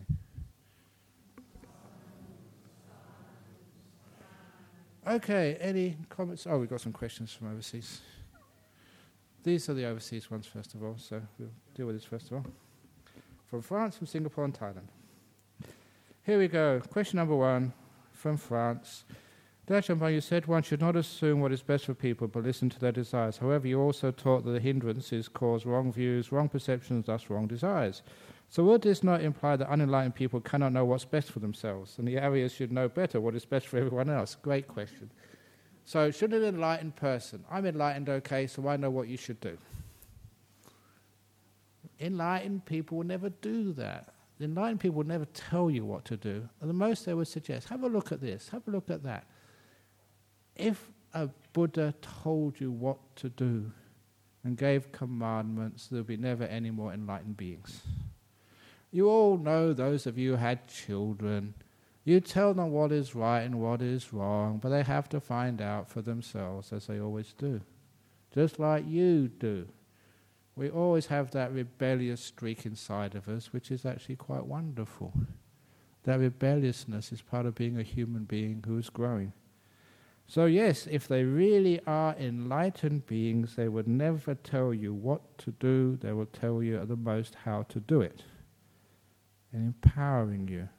Okay, any comments? Oh, we've got some questions from overseas. These are the overseas ones, first of all, so we'll deal with this first of all. From France, from Singapore and Thailand. Here we go. Question number one from France. Dad Champagne, you said one should not assume what is best for people, but listen to their desires. However, you also taught that the hindrances cause wrong views, wrong perceptions, thus wrong desires. So would this not imply that unenlightened people cannot know what's best for themselves, and the Aryas should know better what is best for everyone else? Great question. So should an enlightened person, I'm enlightened, okay, so I know what you should do. Enlightened people will never do that. The enlightened people will never tell you what to do. And the most they would suggest, have a look at this, have a look at that. If a Buddha told you what to do and gave commandments, there would be never any more enlightened beings. You all know, those of you who had children, you tell them what is right and what is wrong, but they have to find out for themselves, as they always do. Just like you do. We always have that rebellious streak inside of us, which is actually quite wonderful. That rebelliousness is part of being a human being who is growing. So yes, if they really are enlightened beings, they would never tell you what to do, they will tell you at the most how to do it. And empowering you.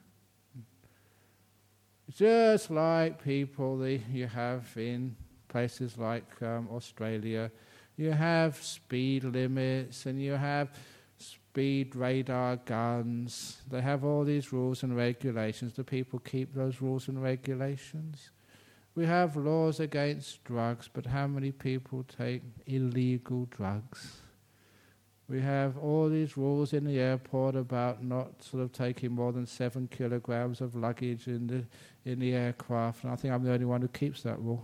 Just like people that you have in places like um, Australia, you have speed limits and you have speed radar guns. They have all these rules and regulations. Do people keep those rules and regulations? We have laws against drugs, but how many people take illegal drugs? We have all these rules in the airport about not sort of taking more than seven kilograms of luggage in the in the aircraft, and I think I'm the only one who keeps that rule.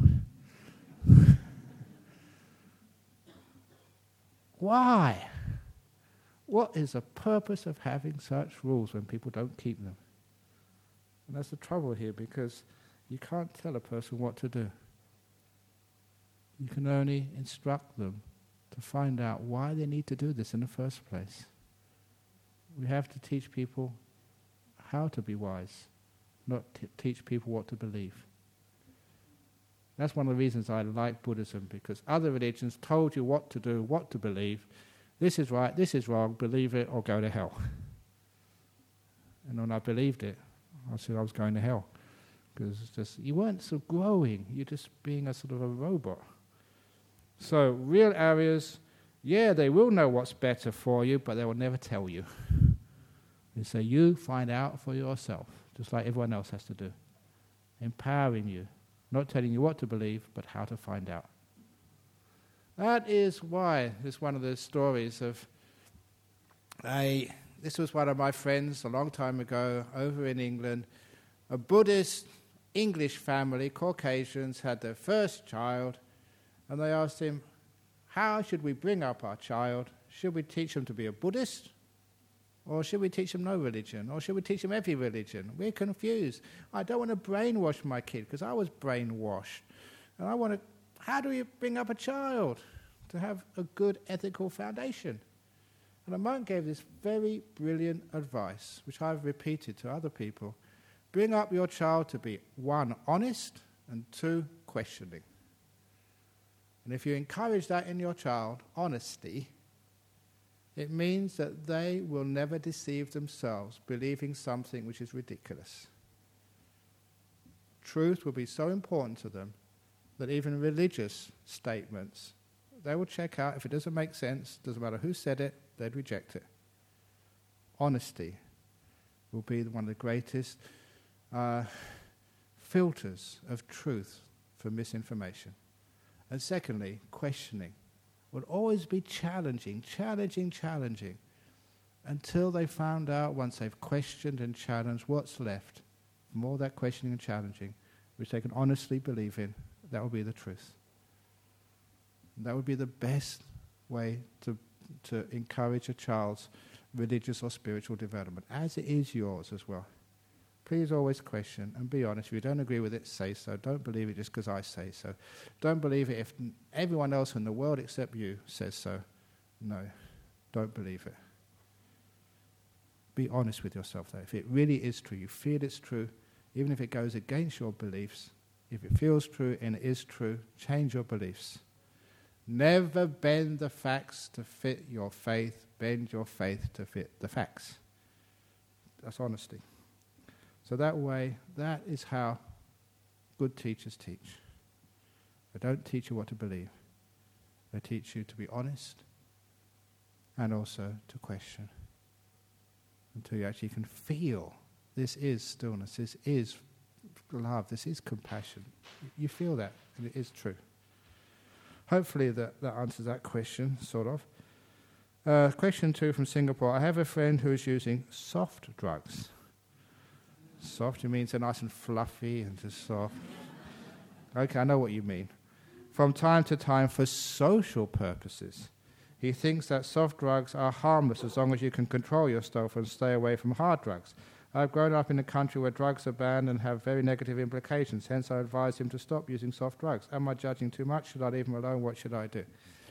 Why? What is the purpose of having such rules when people don't keep them? And that's the trouble here, because you can't tell a person what to do. You can only instruct them to find out why they need to do this in the first place. We have to teach people how to be wise, not t- teach people what to believe. That's one of the reasons I like Buddhism, because other religions told you what to do, what to believe. This is right, this is wrong, believe it or go to hell. And when I believed it, I said I was going to hell. Because it's just, you weren't sort of growing, you're just being a sort of a robot. So real Aryas, yeah, they will know what's better for you, but they will never tell you. They say, you find out for yourself, just like everyone else has to do. Empowering you, not telling you what to believe, but how to find out. That is why, this is one of the stories of a, this was one of my friends a long time ago over in England. A Buddhist English family, Caucasians, had their first child, and they asked him, how should we bring up our child? Should we teach them to be a Buddhist? Or should we teach them no religion? Or should we teach them every religion? We're confused. I don't want to brainwash my kid, because I was brainwashed. And I want to, how do you bring up a child to have a good ethical foundation? And a monk gave this very brilliant advice, which I've repeated to other people. Bring up your child to be, one, honest, and two, questioning. And if you encourage that in your child, honesty, it means that they will never deceive themselves, believing something which is ridiculous. Truth will be so important to them that even religious statements, they will check out. If it doesn't make sense, doesn't matter who said it, they'd reject it. Honesty will be one of the greatest uh, filters of truth for misinformation. And secondly, questioning will always be challenging, challenging, challenging, until they found out, once they've questioned and challenged, what's left from all that questioning and challenging, which they can honestly believe in. That will be the truth. And that would be the best way to to encourage a child's religious or spiritual development, as it is yours as well. Please always question and be honest. If you don't agree with it, say so. Don't believe it just because I say so. Don't believe it if everyone else in the world except you says so. No, don't believe it. be honest with yourself, though. If it really is true, you feel it's true, even if it goes against your beliefs, if it feels true and it is true, change your beliefs. Never bend the facts to fit your faith. Bend your faith to fit the facts. That's honesty. So that way, that is how good teachers teach. They don't teach you what to believe. They teach you to be honest and also to question until you actually can feel this is stillness, this is love, this is compassion. You feel that, and it is true. Hopefully that, that answers that question, sort of. Uh, question two from Singapore. I have a friend who is using soft drugs. Soft, you mean so nice and fluffy and just soft? Okay, I know what you mean. From time to time for social purposes. He thinks that soft drugs are harmless as long as you can control yourself and stay away from hard drugs. I've grown up in a country where drugs are banned and have very negative implications. Hence, I advise him to stop using soft drugs. Am I judging too much? Should I leave him alone? What should I do?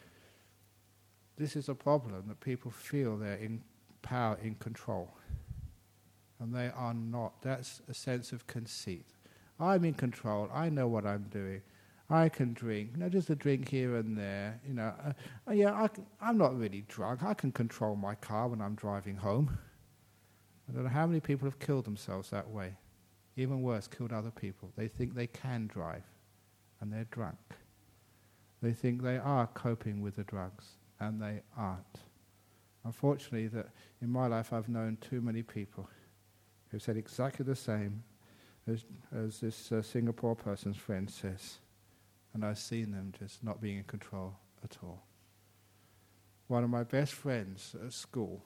This is a problem, that people feel they're in power, in control. And they are not. That's a sense of conceit. I'm in control. I know what I'm doing. I can drink. You know, just a drink here and there. You know, uh, yeah, I can, I'm not really drunk. I can control my car when I'm driving home. I don't know how many people have killed themselves that way. Even worse, killed other people. They think they can drive, and they're drunk. They think they are coping with the drugs, and they aren't. Unfortunately, that in my life I've known too many people who said exactly the same as, as this uh, Singapore person's friend says. And I've seen them just not being in control at all. One of my best friends at school,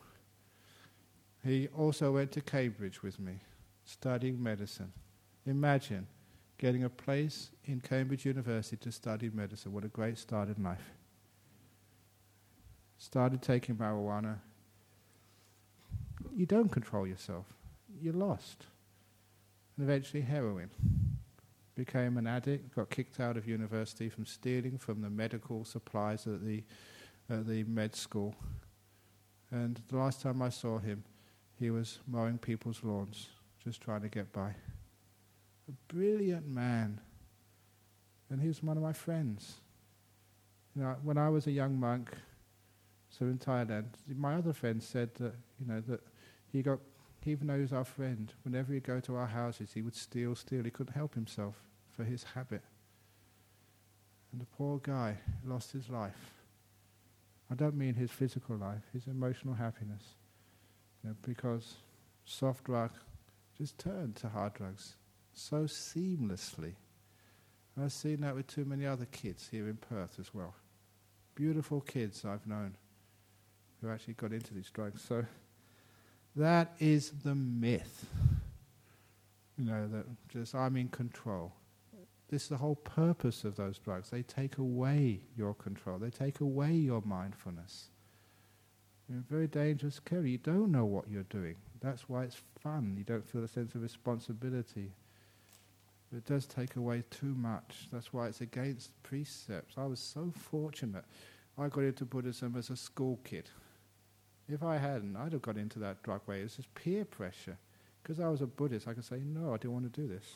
he also went to Cambridge with me, studying medicine. Imagine getting a place in Cambridge University to study medicine. What a great start in life. Started taking marijuana. You don't control yourself. You're lost. And eventually heroin. Became an addict, got kicked out of university from stealing from the medical supplies at the, at the med school. And the last time I saw him, he was mowing people's lawns, just trying to get by. A brilliant man. And he was one of my friends. You know, when I was a young monk, so in Thailand, my other friend said that, you know, that he got, even though he was our friend, whenever he'd go to our houses, he would steal, steal. He couldn't help himself for his habit. And the poor guy lost his life. I don't mean his physical life, his emotional happiness. You know, because soft drug just turned to hard drugs so seamlessly. And I've seen that with too many other kids here in Perth as well. Beautiful kids I've known who actually got into these drugs. So that is the myth. You know, that just I'm in control. This is the whole purpose of those drugs. They take away your control. They take away your mindfulness. You're very dangerous killer. You don't know what you're doing. That's why it's fun. You don't feel a sense of responsibility. It does take away too much. That's why it's against precepts. I was so fortunate. I got into Buddhism as a school kid. If I hadn't, I'd have got into that drug way. It's just peer pressure. Because I was a Buddhist, I could say, no, I didn't want to do this.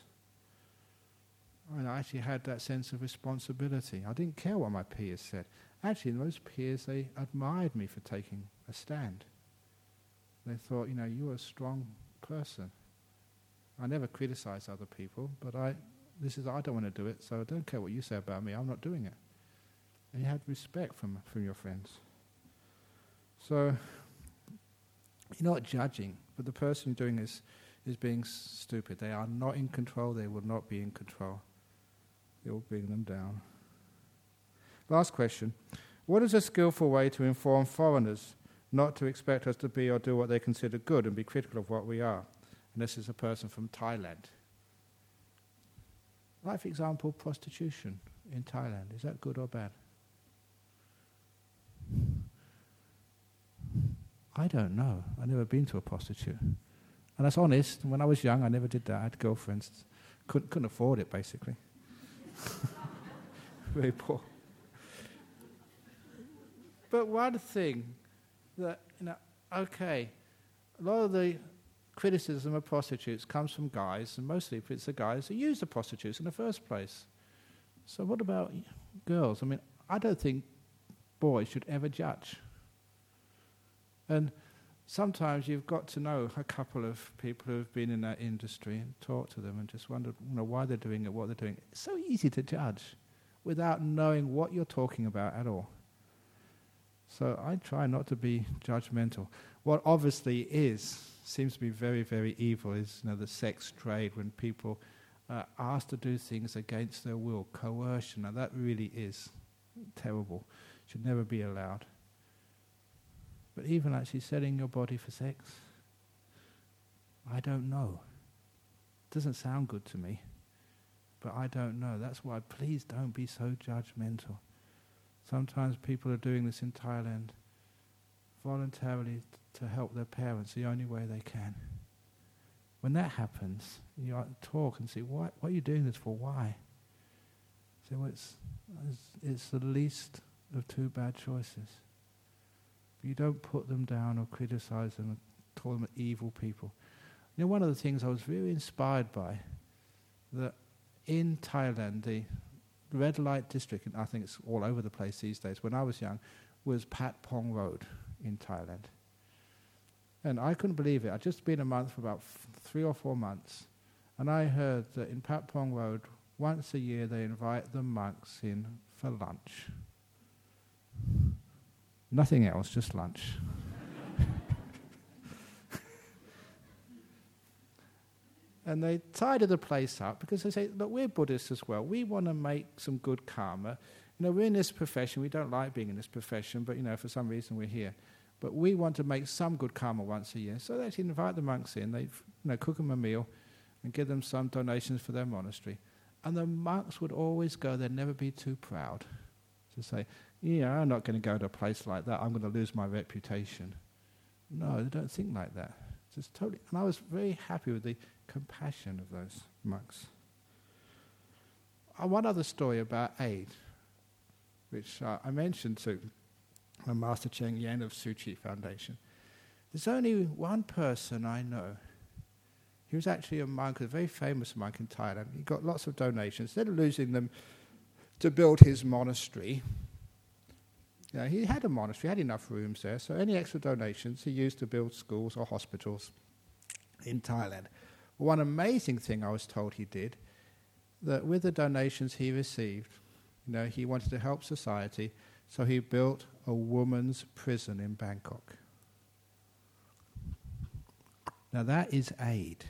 And I actually had that sense of responsibility. I didn't care what my peers said. Actually, most peers, they admired me for taking a stand. They thought, you know, you're a strong person. I never criticize other people, but I, this is, I don't want to do it, so I don't care what you say about me, I'm not doing it. And you had respect from, from your friends. So, you're not judging, but the person doing this is being s- stupid. They are not in control, they will not be in control. It will bring them down. Last question. What is a skillful way to inform foreigners not to expect us to be or do what they consider good and be critical of what we are? And this is a person from Thailand. Like, for example, prostitution in Thailand. Is that good or bad? I don't know. I've never been to a prostitute. And that's honest. When I was young, I never did that. I had girlfriends. Couldn't, couldn't afford it, basically. Very poor. But one thing that, you know, okay, a lot of the criticism of prostitutes comes from guys, and mostly it's the guys who use the prostitutes in the first place. So what about girls? I mean, I don't think boys should ever judge. And sometimes you've got to know a couple of people who have been in that industry and talk to them and just wonder, you know, why they're doing it, what they're doing. It's so easy to judge without knowing what you're talking about at all. So I try not to be judgmental. What obviously is, seems to be very, very evil is, you know, the sex trade, when people are asked to do things against their will, coercion. Now that really is terrible. Should never be allowed. But even actually selling your body for sex, I don't know. Doesn't sound good to me, but I don't know. That's why please don't be so judgmental. Sometimes people are doing this in Thailand voluntarily t- to help their parents the only way they can. When that happens, you have to talk and say, what, what are you doing this for? Why? So well, it's, it's, it's the least of two bad choices. You don't put them down or criticize them and call them evil people. You know, one of the things I was very inspired by, that in Thailand, the red light district, and I think it's all over the place these days, when I was young, was Pat Pong Road in Thailand. And I couldn't believe it. I'd just been a month for about f- three or four months, and I heard that in Pat Pong Road, once a year they invite the monks in for lunch. Nothing else, just lunch. And they tidy the place up because they say, look, we're Buddhists as well. We want to make some good karma. You know, we're in this profession. We don't like being in this profession, but, you know, for some reason we're here. But we want to make some good karma once a year. So they actually invite the monks in. They, you know, cook them a meal and give them some donations for their monastery. And the monks would always go, they'd never be too proud to say, yeah, I'm not going to go to a place like that. I'm going to lose my reputation. No, they don't think like that. It's just totally. And I was very happy with the compassion of those monks. Uh, one other story about aid, which uh, I mentioned to my Master Cheng Yen of Tzu Chi Foundation. There's only one person I know. He was actually a monk, a very famous monk in Thailand. He got lots of donations. Instead of losing them to build his monastery, you know, he had a monastery, had enough rooms there, so any extra donations he used to build schools or hospitals in Thailand. One amazing thing I was told he did, that with the donations he received, you know, he wanted to help society, so he built a woman's prison in Bangkok. Now that is aid.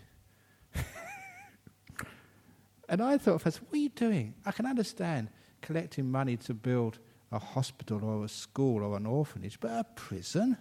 And I thought, what are you doing? I can understand collecting money to build a hospital or a school or an orphanage, but a prison?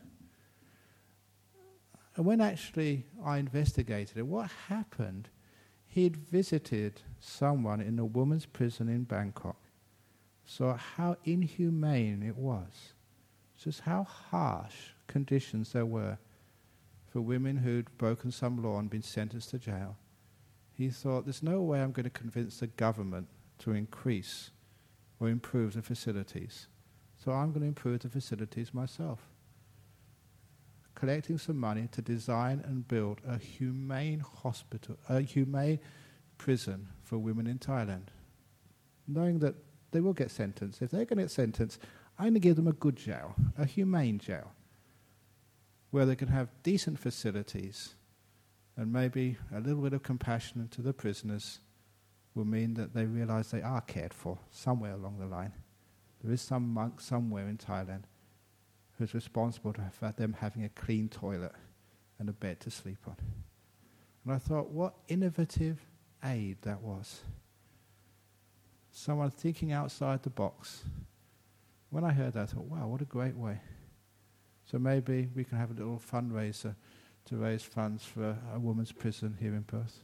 And when actually I investigated it, what happened, he'd visited someone in a woman's prison in Bangkok, saw how inhumane it was, just how harsh conditions there were for women who'd broken some law and been sentenced to jail. He thought, there's no way I'm going to convince the government to increase or improve the facilities. So I'm going to improve the facilities myself. Collecting some money to design and build a humane hospital, a humane prison for women in Thailand. Knowing that they will get sentenced. If they're going to get sentenced, I'm going to give them a good jail, a humane jail, where they can have decent facilities, and maybe a little bit of compassion to the prisoners will mean that they realize they are cared for somewhere along the line. There is some monk somewhere in Thailand who's responsible for them having a clean toilet and a bed to sleep on. And I thought, what innovative aid that was. Someone thinking outside the box. When I heard that, I thought, wow, what a great way. So maybe we can have a little fundraiser to raise funds for a woman's prison here in Perth.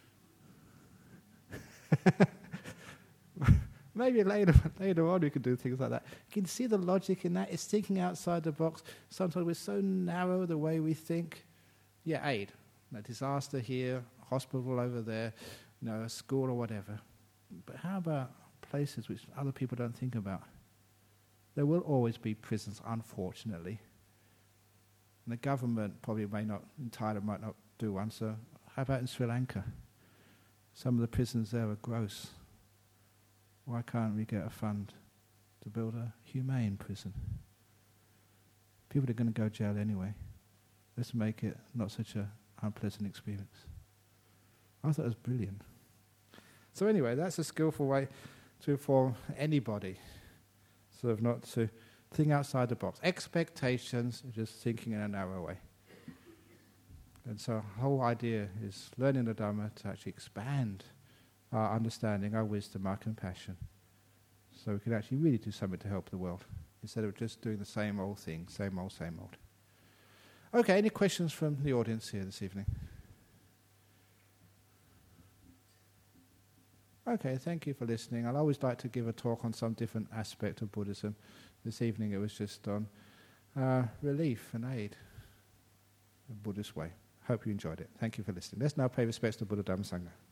Maybe later later on we could do things like that. You can see the logic in that. It's thinking outside the box. Sometimes we're so narrow the way we think. Yeah, aid. A disaster here, hospital over there, you know, a school or whatever. But how about places which other people don't think about? There will always be prisons, unfortunately. And the government probably may not, in Thailand might not do one, so how about in Sri Lanka? Some of the prisons there are gross. Why can't we get a fund to build a humane prison? People are going to go to jail anyway. Let's make it not such an unpleasant experience. I thought it was brilliant. So anyway, that's a skillful way to inform anybody, sort of not to think outside the box. Expectations are just thinking in a narrow way. And so the whole idea is learning the Dhamma to actually expand our understanding, our wisdom, our compassion, so we can actually really do something to help the world, instead of just doing the same old thing, same old, same old. Okay, any questions from the audience here this evening? Okay, thank you for listening. I'd always like to give a talk on some different aspect of Buddhism. This evening it was just on uh, relief and aid, the Buddhist way. Hope you enjoyed it. Thank you for listening. Let's now pay respects to Buddha Dhamma Sangha.